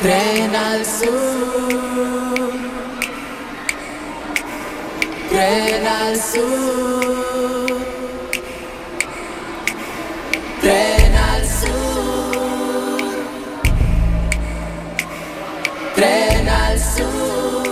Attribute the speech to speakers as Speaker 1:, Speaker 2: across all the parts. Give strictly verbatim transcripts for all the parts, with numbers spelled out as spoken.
Speaker 1: Tren al sur, tren al sur, tren al sur, tren al sur.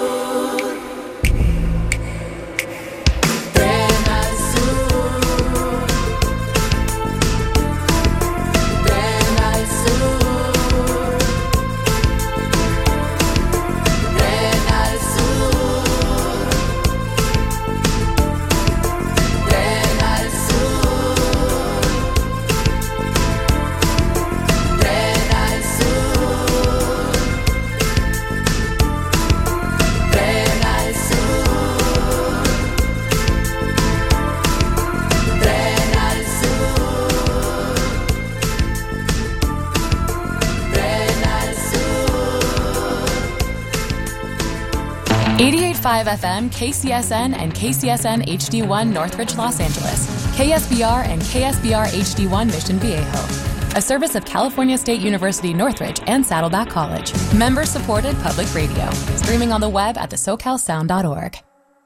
Speaker 2: eighty-eight point five F M, K C S N, and K C S N H D one Northridge, Los Angeles, K S B R and K S B R H D one Mission Viejo. A service of California State University Northridge and Saddleback College. Member-supported public radio. Streaming on the web at the socal sound dot org.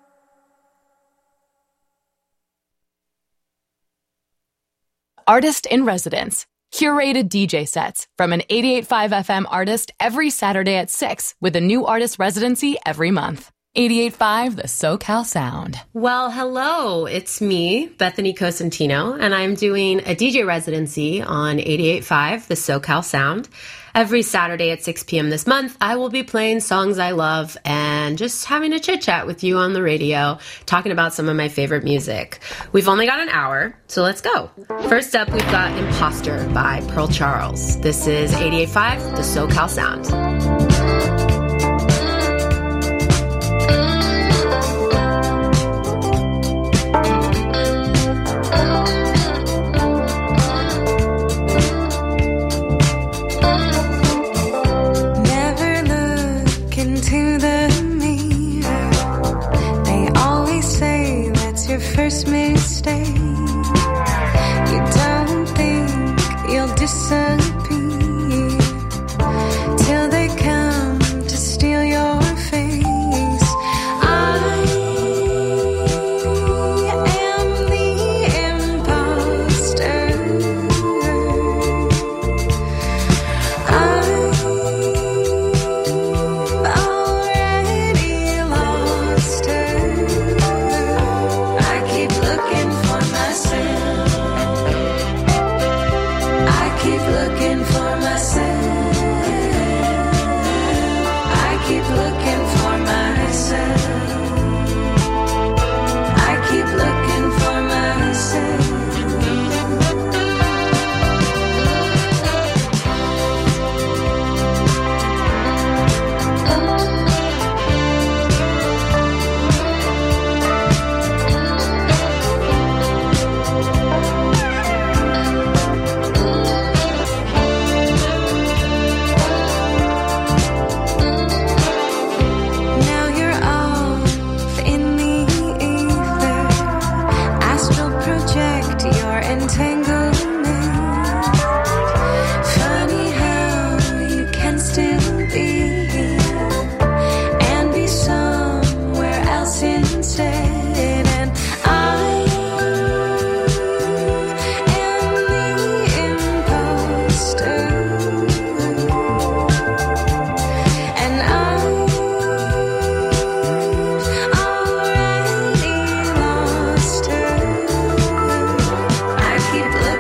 Speaker 2: Artist in Residence. Curated D J sets from an eighty-eight point five F M artist every Saturday at six with a new artist residency every month. eighty-eight point five, the SoCal Sound.
Speaker 3: Well, hello, it's me, Bethany Cosentino, and I'm doing a D J residency on eighty-eight point five, the SoCal Sound. Every Saturday at six p.m. this month, I will be playing songs I love and just having a chit-chat with you on the radio, talking about some of my favorite music. We've only got an hour, so let's go. First up, we've got Imposter by Pearl Charles. This is eighty-eight point five, the SoCal Sound.
Speaker 4: First mistake, you don't think you'll disappear till they come to steal your face. I am the imposter. I've already lost her. Looking for myself. I keep looking for myself. I keep looking for myself. I keep looking for myself. Keep looking.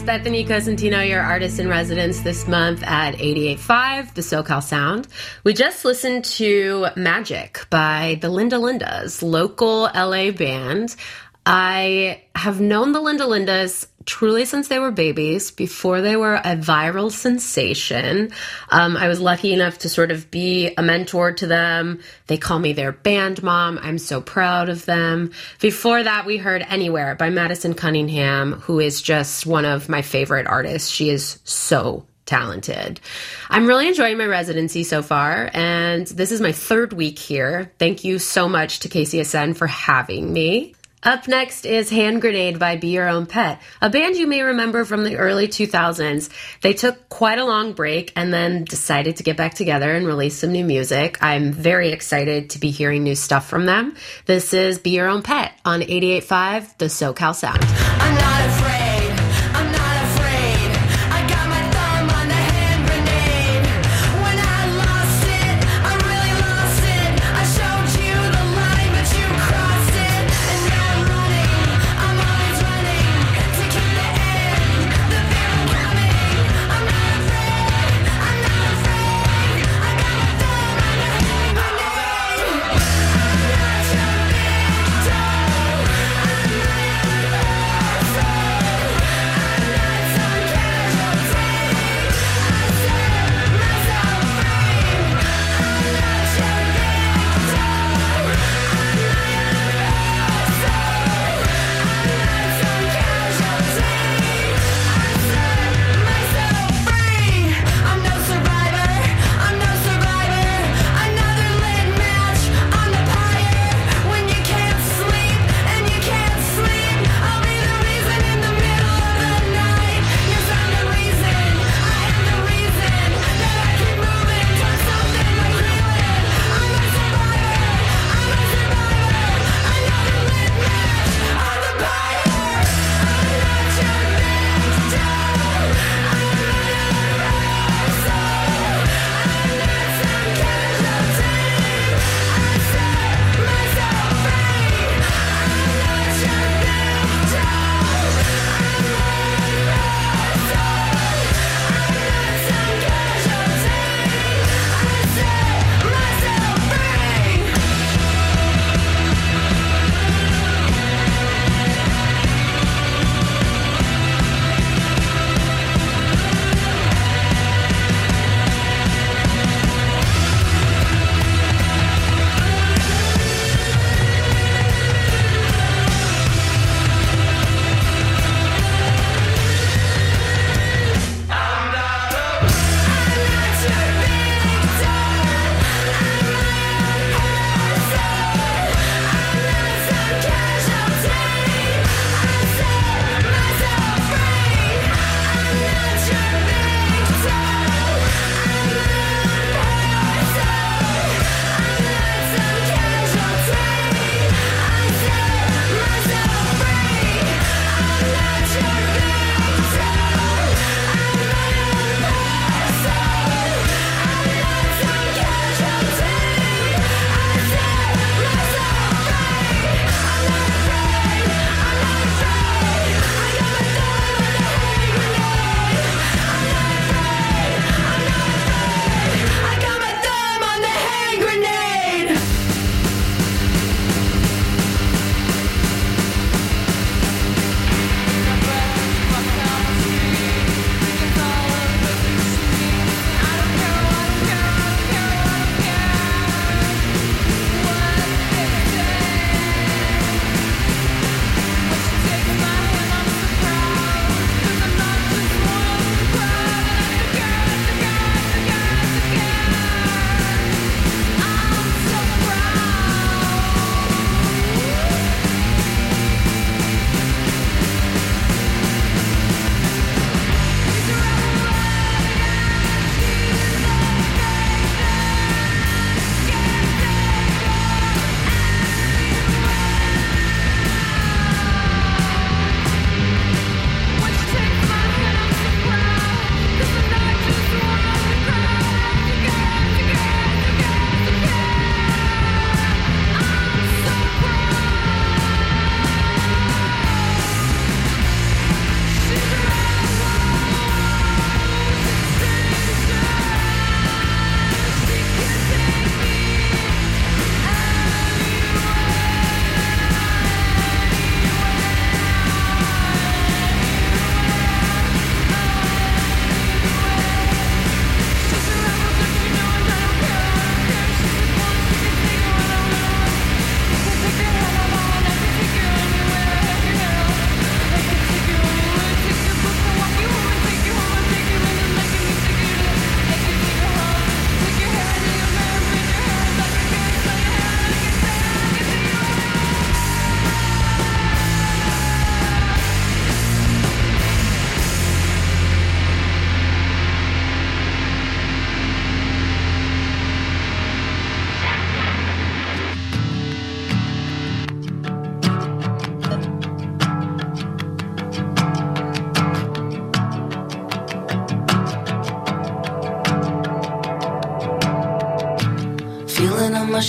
Speaker 3: it's Bethany Cosentino, your artist in residence this month at eighty-eight point five, the SoCal Sound. We just listened to Magic by the Linda Lindas, local L A band. I have known the Linda Lindas truly since they were babies, before they were a viral sensation. Um, I was lucky enough to sort of be a mentor to them. They call me their band mom. I'm so proud of them. Before that, we heard Anywhere by Madison Cunningham, who is just one of my favorite artists. She is so talented. I'm really enjoying my residency so far, and this is my third week here. Thank you so much to K C S N for having me. Up next is Hand Grenade by Be Your Own Pet, a band you may remember from the early two thousands. They took quite a long break and then decided to get back together and release some new music. I'm very excited to be hearing new stuff from them. This is Be Your Own Pet on eighty-eight point five, the SoCal Sound.
Speaker 1: I'm not afraid, I'm not afraid. I got my thumb on the hand grenade. When I lost it, I really lost it. I showed you the line, but you crossed it. And now I'm running, I'm always running to keep the end, the feeling coming. I'm not afraid, I'm not afraid. I got my thumb on the hand grenade. I'm not your victim. I'm not your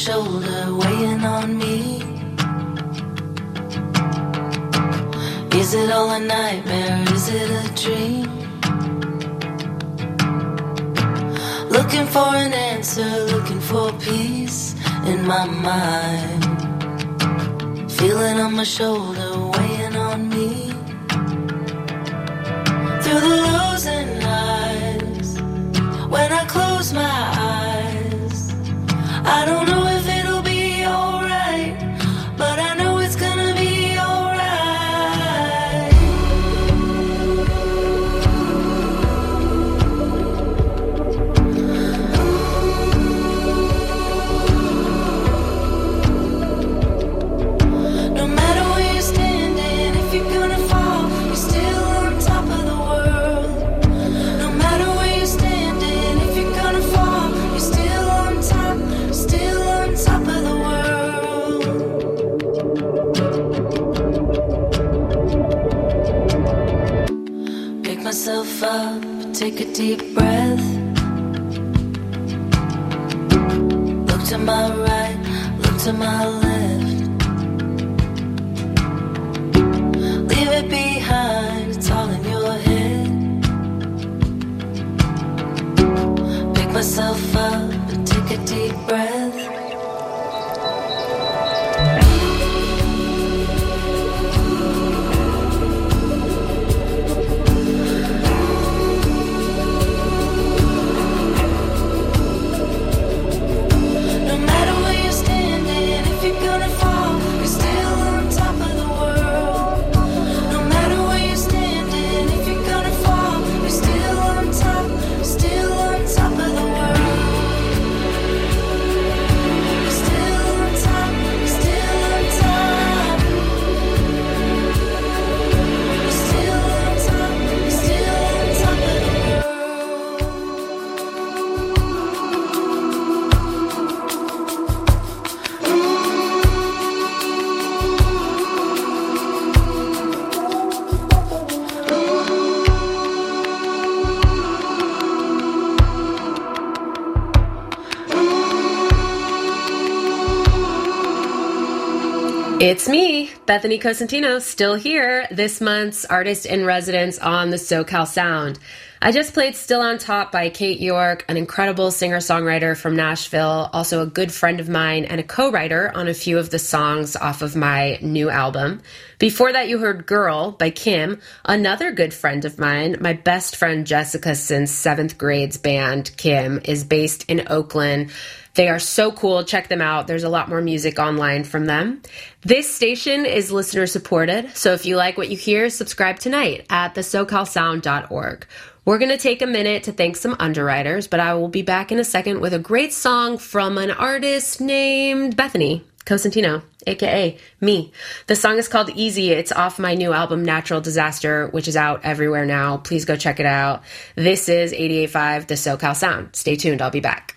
Speaker 4: shoulder, weighing on me. Is it all a nightmare? Is it a dream? Looking for an answer, looking for peace in my mind. Feeling on my shoulder, weighing on me. Through the lows and highs, when I close my eyes, I don't know if it'll be alright, but I know it's gonna be alright. No matter where you're standing, if you're gonna fall, you're still on top of the world. No matter where you're standing, if you're gonna fall, you're still on top, still on top of the world. Pick myself up, take a deep breath. Look to my right, look to my left. Leave it behind, it's all in your head. Pick myself up and take a deep breath. No matter where you're standing, if you're gonna fall, you're still on top of the world. No matter where you're standing, if you're gonna fall, you're still on top, still on top of the world. You're still on top, still on top. You're still on top, still on top of the world.
Speaker 3: It's me, Bethany Cosentino, still here, this month's artist in residence on the SoCal Sound. I just played Still on Top by Kate York, an incredible singer-songwriter from Nashville, also a good friend of mine and a co-writer on a few of the songs off of my new album. Before that, you heard Girl by Kim, another good friend of mine. My best friend Jessica since seventh grade's band, Kim, is based in Oakland. They are so cool. Check them out. There's a lot more music online from them. This station is listener supported, so if you like what you hear, subscribe tonight at the socal sound dot org. We're going to take a minute to thank some underwriters, but I will be back in a second with a great song from an artist named Bethany Cosentino, aka me. The song is called Easy. It's off my new album, Natural Disaster, which is out everywhere now. Please go check it out. This is eighty-eight point five, the SoCal Sound. Stay tuned. I'll be back.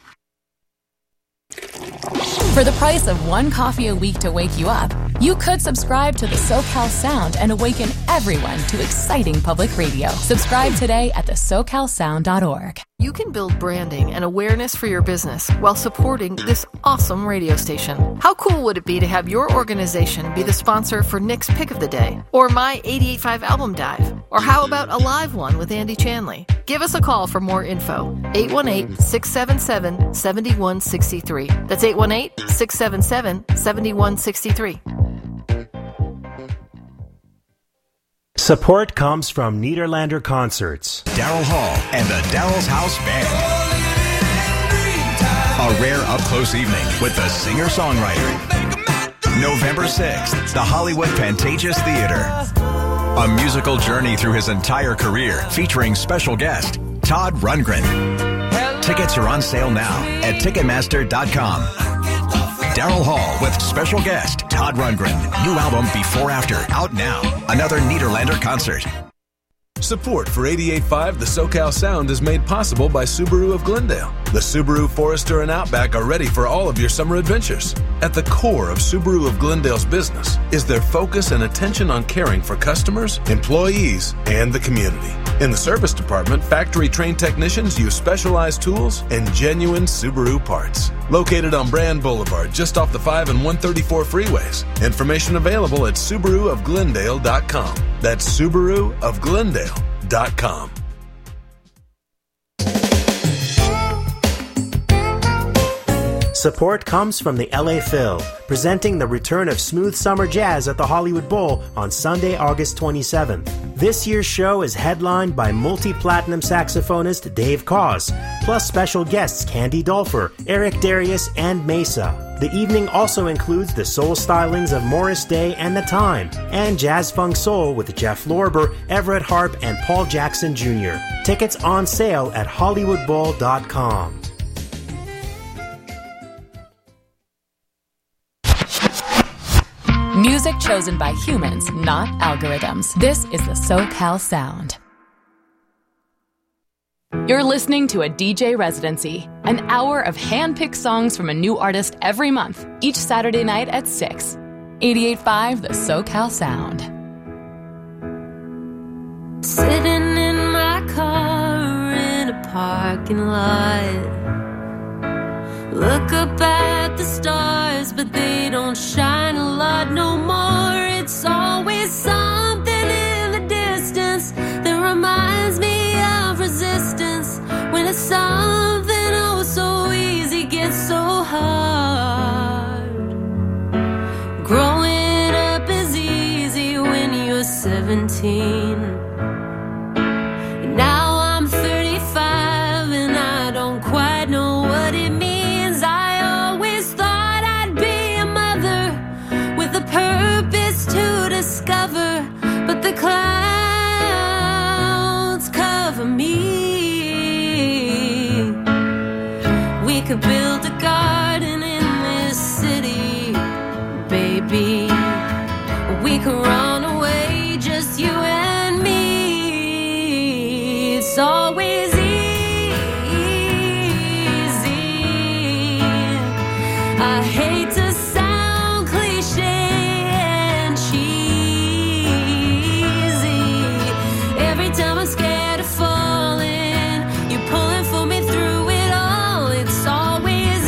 Speaker 2: For the price of one coffee a week to wake you up, you could subscribe to the SoCal Sound and awaken everyone to exciting public radio. Subscribe today at the socal sound dot org.
Speaker 5: You can build branding and awareness for your business while supporting this awesome radio station. How cool would it be to have your organization be the sponsor for Nick's Pick of the Day, or my eighty-eight point five Album Dive, or how about a live one with Andy Chanley? Give us a call for more info. eight one eight, six seven seven, seven one six three. That's eight one eight, six seven seven, seven one six three.
Speaker 6: Support comes from Niederlander Concerts.
Speaker 7: Daryl Hall and the Daryl's House Band. A rare up-close evening with the singer-songwriter. November sixth, the Hollywood Pantages Theater. A musical journey through his entire career featuring special guest, Todd Rundgren. Tickets are on sale now at ticketmaster dot com. Daryl Hall with special guest Todd Rundgren. New album Before After, out now. Another Niederlander concert.
Speaker 8: Support for eighty-eight point five The SoCal Sound is made possible by Subaru of Glendale. The Subaru Forester and Outback are ready for all of your summer adventures. At the core of Subaru of Glendale's business is their focus and attention on caring for customers, employees, and the community. In the service department, factory-trained technicians use specialized tools and genuine Subaru parts. Located on Brand Boulevard, just off the five and one thirty-four freeways. Information available at Subaru of Glendale dot com. That's Subaru of Glendale dot com.
Speaker 6: Support comes from the L A Phil, presenting the return of Smooth Summer Jazz at the Hollywood Bowl on Sunday, August twenty-seventh. This year's show is headlined by multi-platinum saxophonist Dave Koz, plus special guests Candy Dolfer, Eric Darius, and Mesa. The evening also includes the soul stylings of Morris Day and The Time, and Jazz Funk Soul with Jeff Lorber, Everett Harp, and Paul Jackson Junior Tickets on sale at Hollywood Bowl dot com.
Speaker 2: Music chosen by humans, not algorithms. This is the SoCal Sound. You're listening to a D J Residency, an hour of hand-picked songs from a new artist every month, each Saturday night at six. eighty-eight point five, the SoCal Sound.
Speaker 4: Sitting in my car in a parking lot. Look up at the stars, but they don't shine a lot no more. It's always something in the distance that reminds me of resistance. When it's something oh so easy gets so hard. Growing up is easy when you're seventeen. Now I'm thirty-five and I don't quite know what it means. To discover, but the clouds cover me. We could build a garden in this city, baby. We could run away, just you and me. It's always easy. I hate to sound cliche. Time I'm scared of falling, you're pulling for me through it all. It's always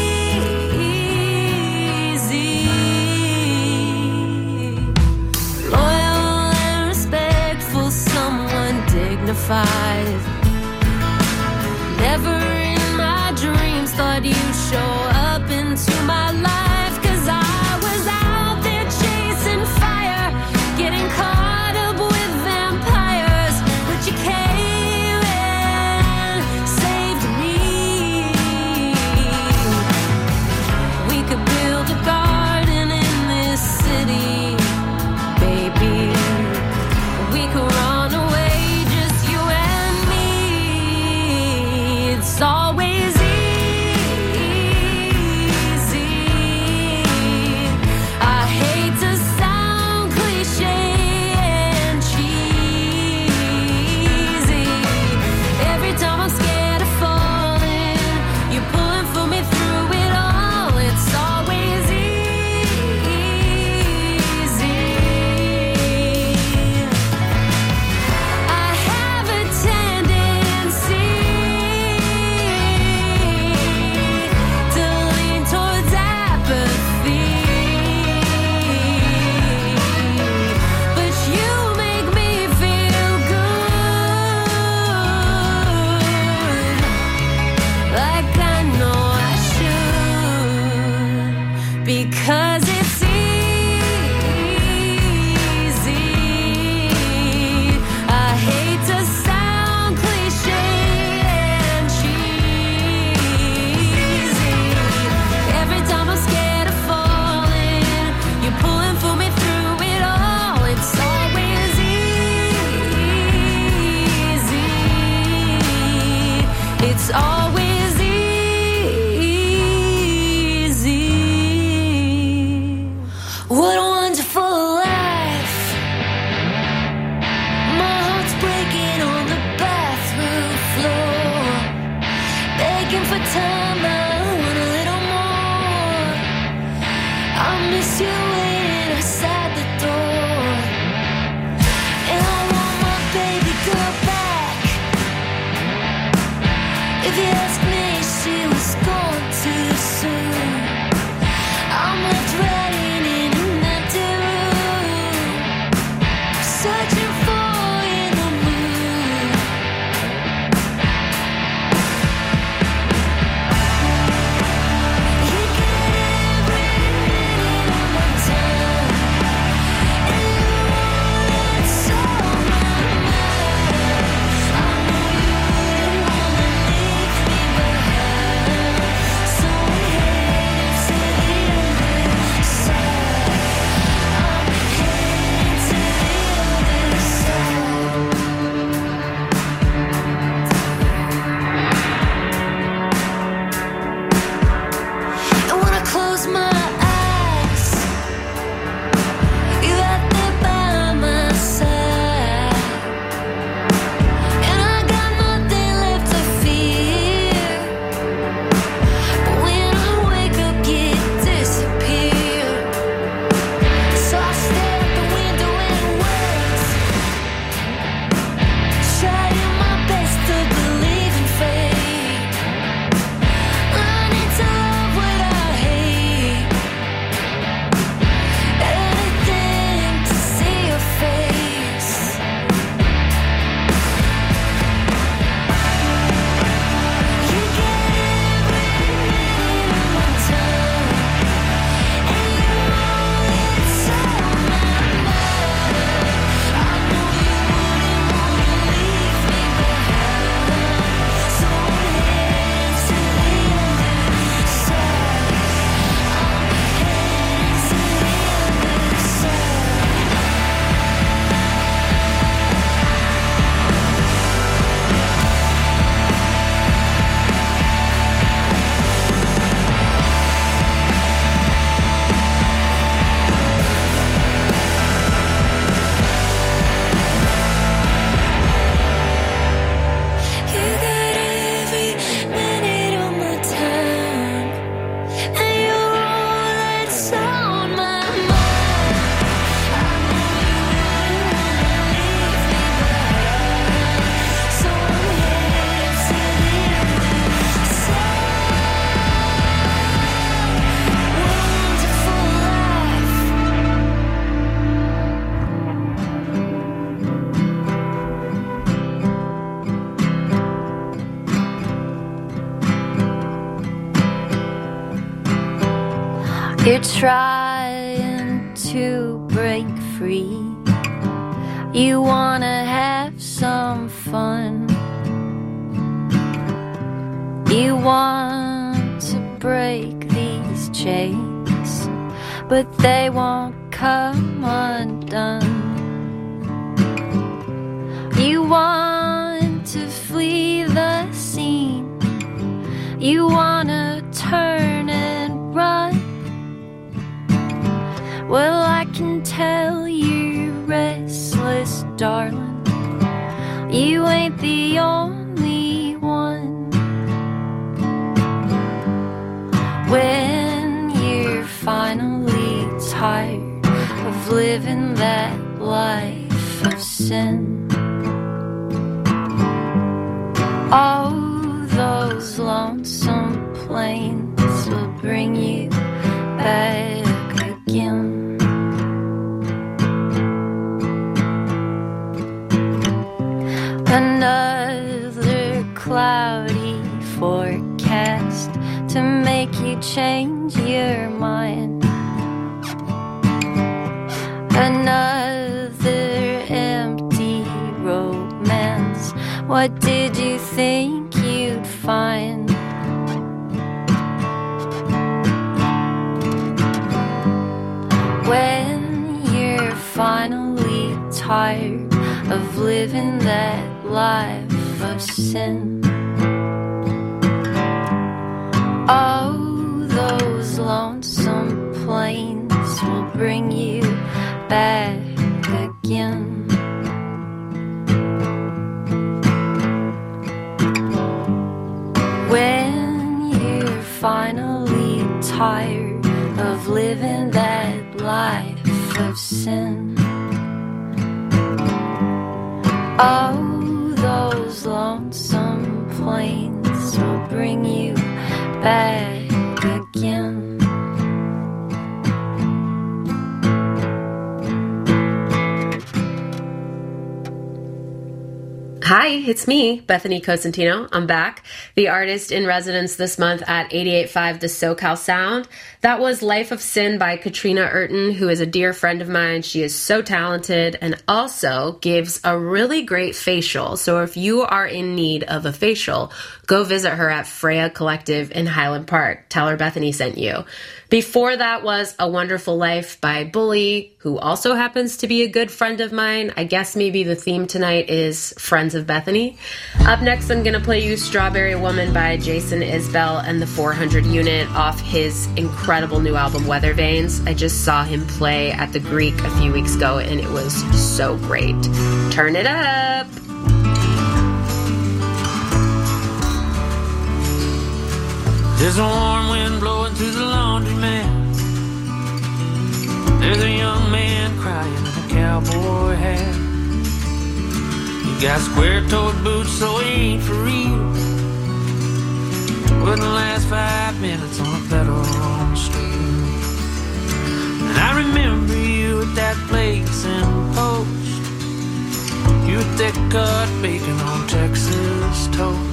Speaker 4: easy. Loyal and respectful, someone dignified. Never in my dreams thought you'd show up into my life. 'Cause I was out there chasing fire, getting caught up with vampires. You came and saved me. We could build a garden in this city, baby. We could run away, just you and me. It's always easy. I hate to sound cliche and cheesy. Every time I'm scared of falling, you're pulling for me through it all. It's always easy. I have a tendency to lean towards apathy, but you make me feel good, like I know I should, because it's easy. I hate to sound cliche and cheesy. Every time I'm scared of falling, you're pulling for me through it all. It's always easy. It's always easy. What a wonderful life. My heart's breaking on the bathroom floor, begging for time. I want a little more. I miss you waiting outside the door, and I want my baby girl back. You're trying to break free. You wanna have some fun. You want to break these chains, but they won't come undone. You want to flee the scene. You wanna turn and run. Well, I can tell you're restless, darling. You ain't the only one. When you're finally tired of living that life of sin, all those lonesome plains will bring you back again. Another cloudy forecast to make you change your mind. Another empty romance. What did you think you'd find? When you're finally tired of living that life of sin, all those lonesome plains will bring you back again. When you're finally tired of living that life of sin, all those lonesome plains will bring you back again.
Speaker 3: Hi, it's me, Bethany Cosentino. I'm back, the artist in residence this month at eighty-eight point five The SoCal Sound. That was Life of Sin by Katrina Urton, who is a dear friend of mine. She is so talented and also gives a really great facial. So if you are in need of a facial, go visit her at Freya Collective in Highland Park. Tell her Bethany sent you. Before that was A Wonderful Life by Bully, who also happens to be a good friend of mine. I guess maybe the theme tonight is Friends of Bethany. Up next, I'm going to play you Strawberry Woman by Jason Isbell and the four hundred Unit off his incredible new album, Weather Vanes. I just saw him play at the Greek a few weeks ago, and it was so great. Turn it up!
Speaker 9: There's a warm wind blowing through the laundromat. There's a young man crying in a cowboy hat. He got square-toed boots, so he ain't for real. Wouldn't last five minutes on a pedal on the street. And I remember you at that place in Post. You with thick-cut bacon on Texas toast.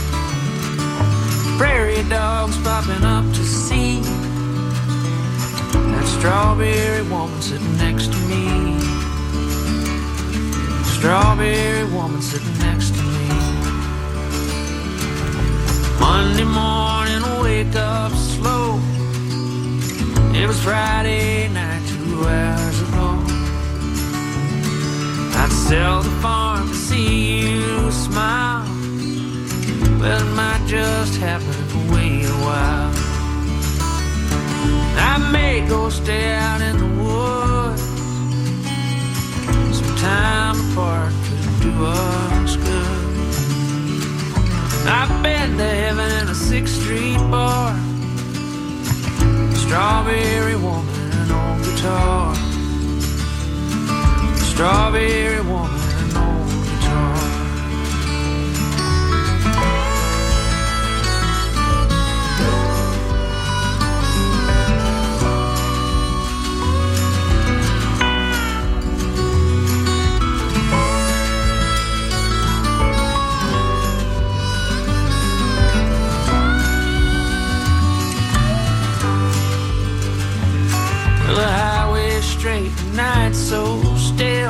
Speaker 9: Prairie dogs popping up to see that strawberry woman sitting next to me. Strawberry woman sitting next to me. Monday morning, wake up slow. It was Friday night, two hours ago. I'd sell the farm to see you smile. Well, it might just happen to wait a while. I may go stay out in the woods. Some time apart could do us good. I've been to heaven in a sixth Street bar. Strawberry woman and old guitar. Strawberry woman and old guitar. The highway straight, the night so still.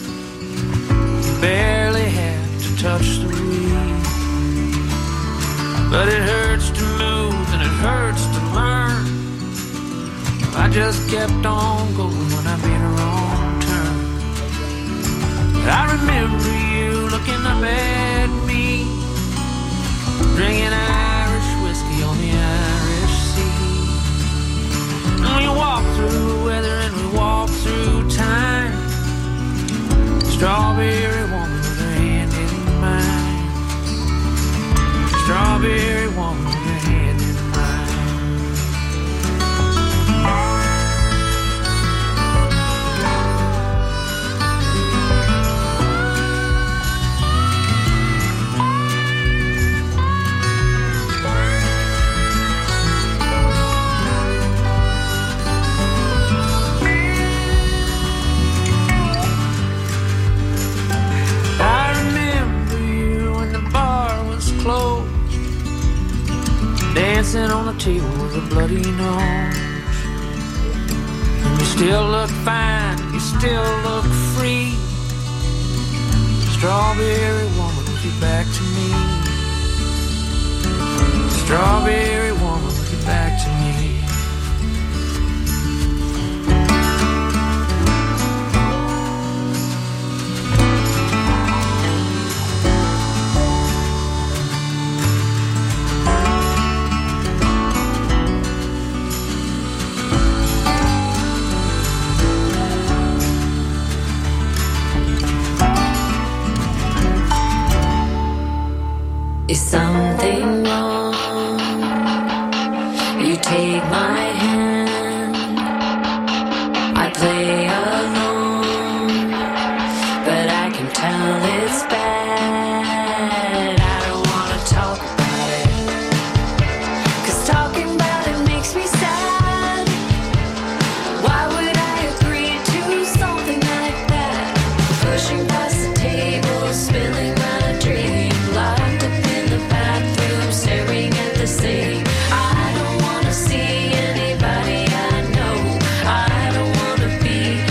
Speaker 9: Barely had to touch the wheel. But it hurts to move and it hurts to learn. I just kept on going when I made a wrong turn. I remember you looking up at me, drinking Irish whiskey on the Irish Sea. And we walked through weather and we walked through time. Strawberry woman with her hand in mine. Strawberry woman with her hand in mine. Dancing on the table with a bloody nose. And you still look fine, you still look free. Strawberry woman with your back to me. Strawberry woman with your back to me.
Speaker 4: Is something wrong? You take my hand, I play alone, but I can tell it's bad. I don't wanna talk about it, 'cause talking about it makes me sad. Why would I agree to something like that? Pushing past the table, spilling my dream, locked up in the bathroom, staring at the sink. I don't wanna see anybody I know. I don't wanna be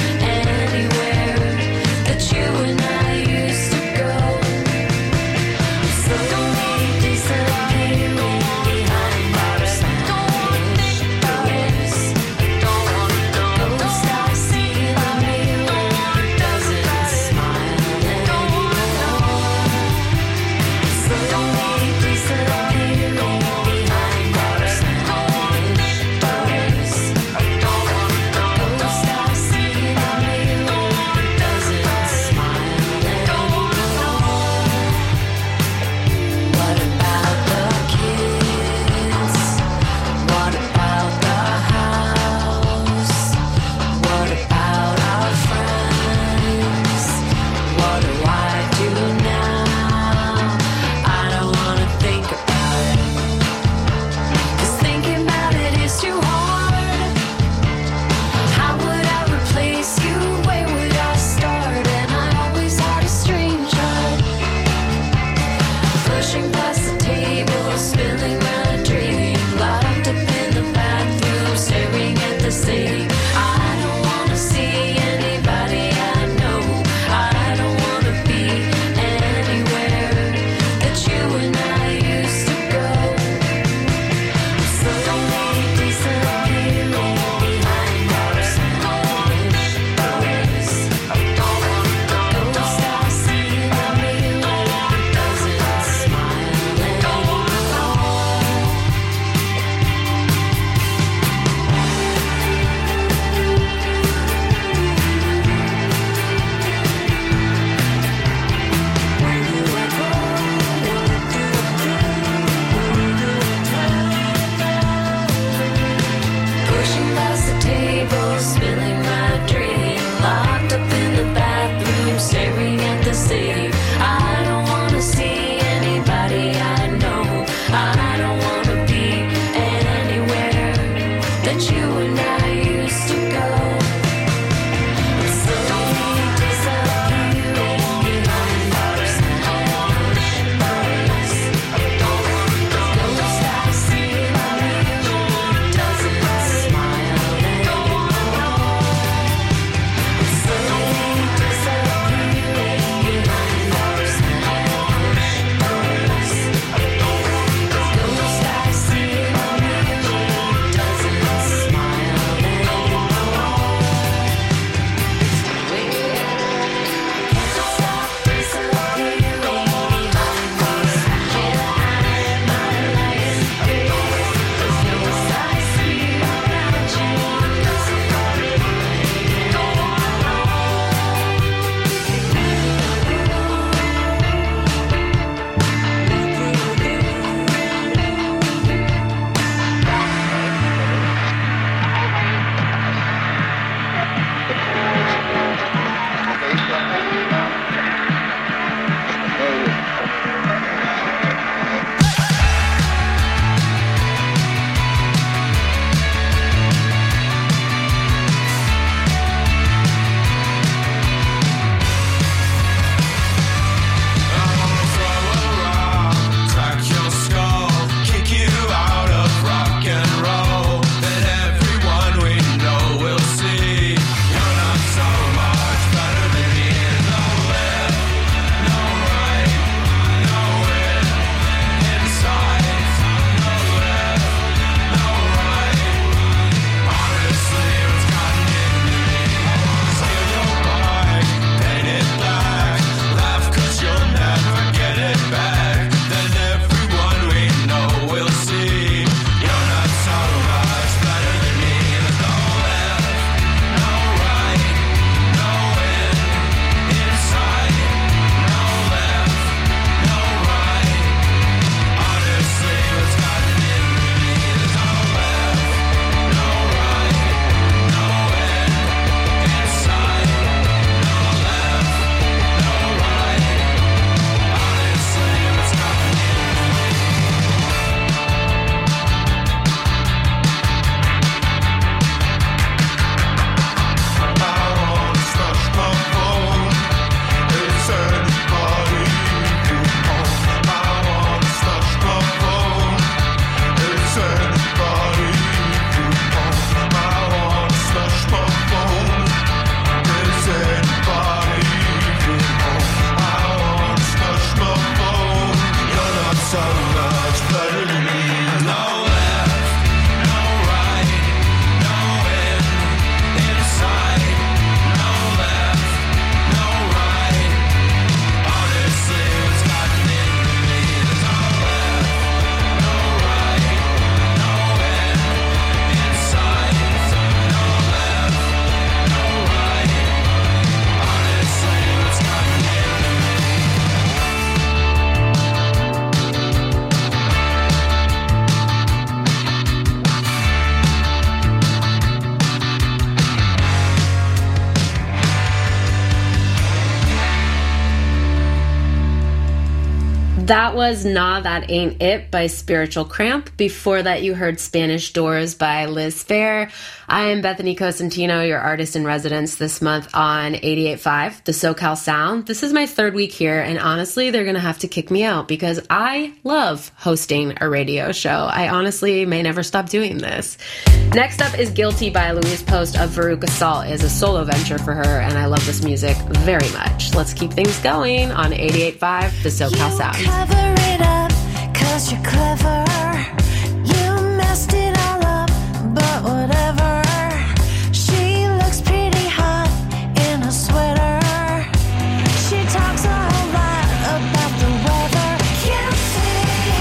Speaker 3: That was Nah, That Ain't It by Spiritual Cramp. Before that, you heard Spanish Doors by Liz Phair. I am Bethany Cosentino, your artist in residence this month on eighty-eight point five, the SoCal Sound. This is my third week here, and honestly, they're going to have to kick me out because I love hosting a radio show. I honestly may never stop doing this. Next up is Guilty by Louise Post of Veruca Salt. It is a solo venture for her, and I love this music very much. Let's keep things going on eighty-eight point five, the SoCal Sound.
Speaker 4: Cover it up, cause you're clever. You messed it all up, but whatever. She looks pretty hot in a sweater. She talks a whole lot about the weather. Guilty.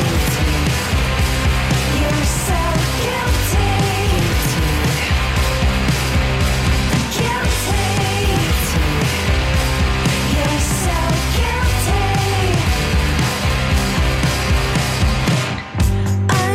Speaker 4: You're so guilty. Guilty. You're so guilty. I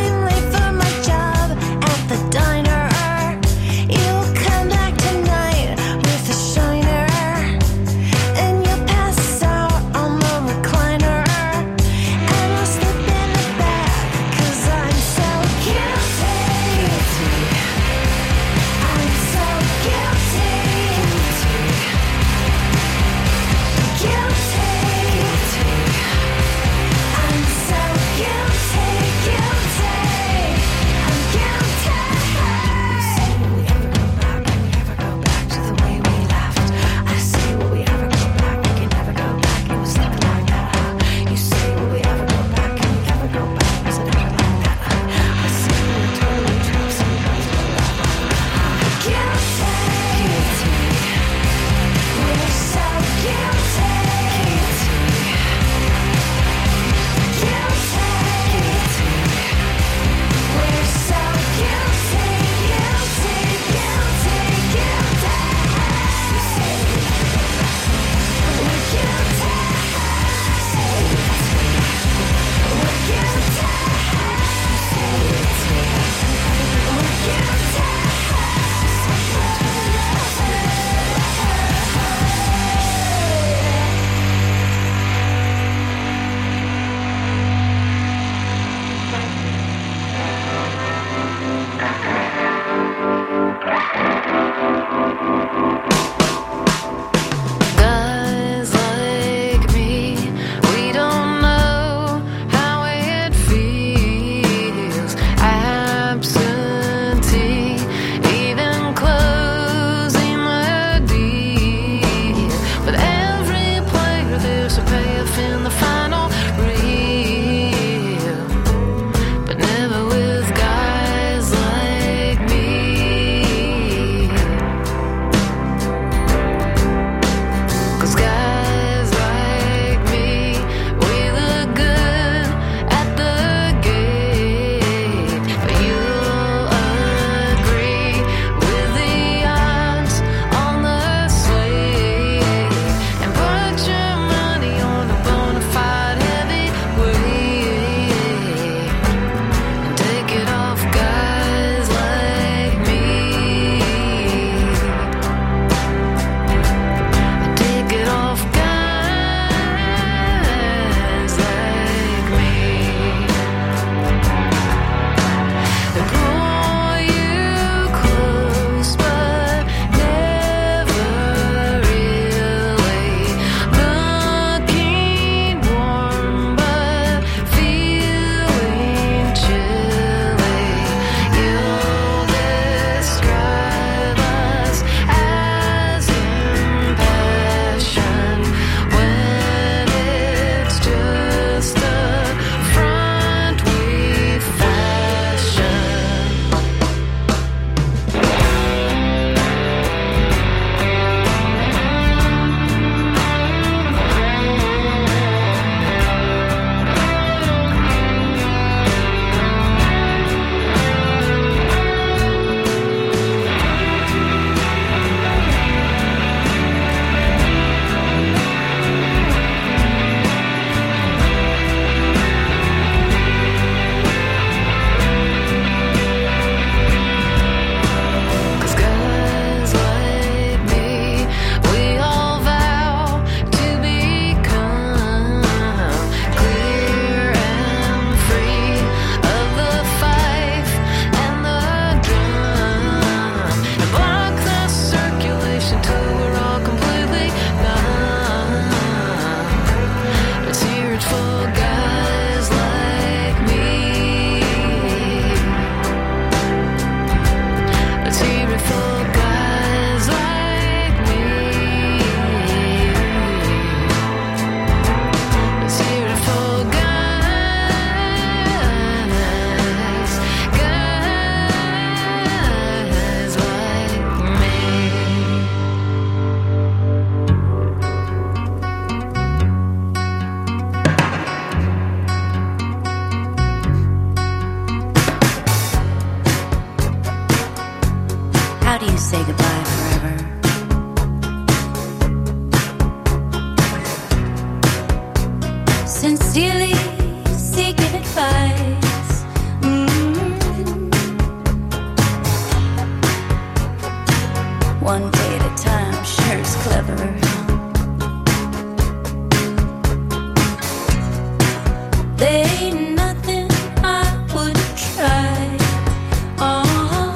Speaker 4: hers cleverer. There ain't nothing I wouldn't try. Oh,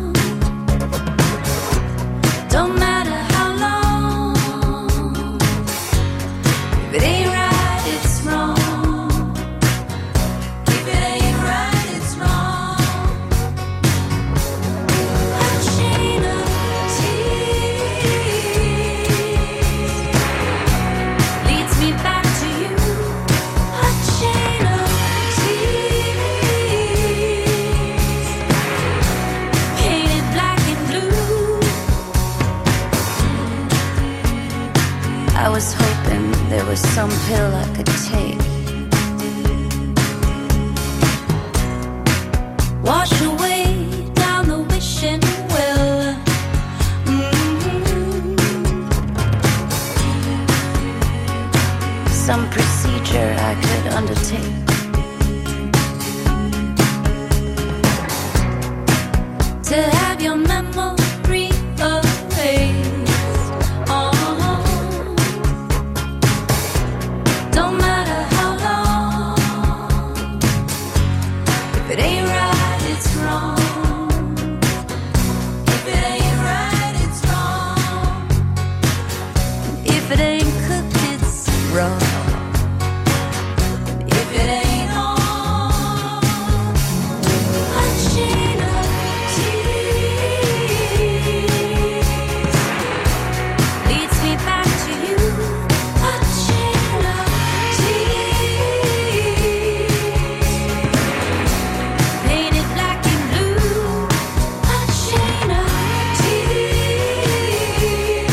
Speaker 4: don't matter how long. If it ain't right, it's wrong. If it ain't right, it's wrong. A chain of tears leads me back to you. A chain of tears painted black and blue. I was hoping there was some pill I could take, wash away down the wishing well. Mhm. Some procedure I could undertake to have your memory erased. Oh, don't matter how long. If it ain't right, it's wrong. If it ain't right, it's wrong. If it ain't cooked, it's wrong. If it ain't on, a chain of tears leads me back to you. A chain of tears painted black and blue. A chain of tears.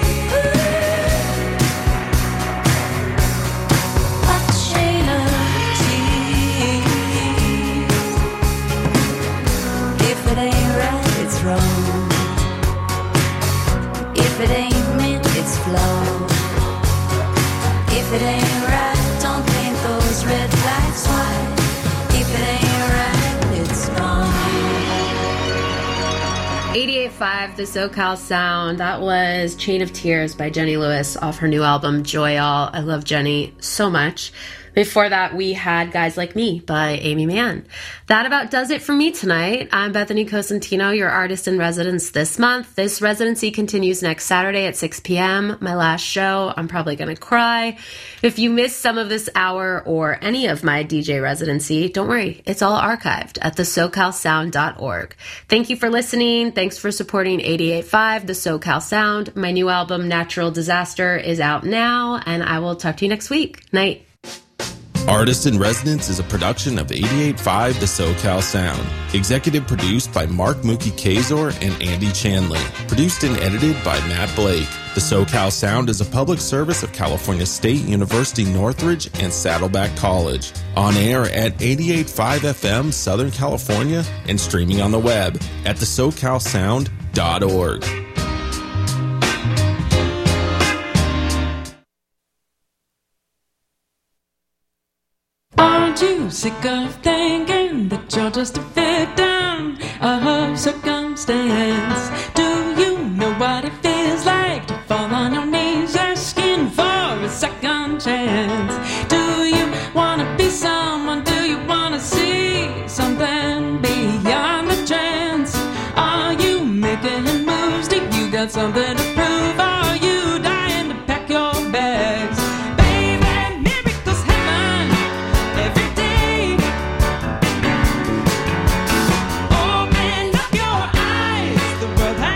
Speaker 4: A chain of tears. If it ain't right, it's wrong. If it ain't meant, it's flawed. If it ain't right, don't paint those red flags white. If it ain't right, it's wrong.
Speaker 3: eighty-eight point five, the SoCal Sound. That was Chain of Tears by Jenny Lewis off her new album, Joy All. I love Jenny so much. Before that, we had Guys Like Me by Amy Mann. That about does it for me tonight. I'm Bethany Cosentino, your artist in residence this month. This residency continues next Saturday at six p.m. My last show. I'm probably going to cry. If you missed some of this hour or any of my D J residency, don't worry. It's all archived at the socal sound dot org. Thank you for listening. Thanks for supporting eighty-eight point five, the SoCal Sound. My new album, Natural Disaster, is out now, and I will talk to you next week. Night.
Speaker 10: Artist in Residence is a production of eighty-eight point five The SoCal Sound. Executive produced by Mark Mookie Kazor and Andy Chanley. Produced and edited by Matt Blake. The SoCal Sound is a public service of California State University Northridge and Saddleback College. On air at eighty-eight point five F M Southern California and streaming on the web at the socal sound dot org.
Speaker 9: Aren't you sick of thinking that you're just a victim of circumstance? Do you know what it feels like to fall on your knees, asking for a second chance? Do you want to be someone? Do you want to see something beyond the trance? Are you making moves? Do you got something to prove? Are you dying to pack your bags? Baby, miracles happen every day. Open up your eyes, the world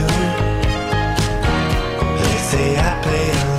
Speaker 11: They say I play along.